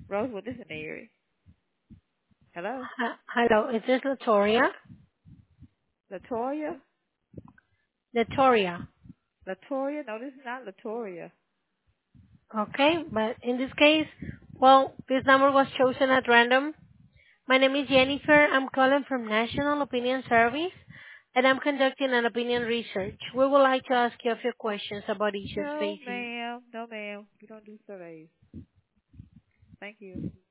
Rosewood, this is Mary. Hello? Hello, is this Latoria? Latoya? Latoria. Latoria? No, this is not Latoria. Okay, but in this case, well, this number was chosen at random. My name is Jennifer. I'm calling from National Opinion Service, and I'm conducting an opinion research. We would like to ask you a few questions about issues No, facing. ma'am. No, ma'am. We don't do surveys. Thank you.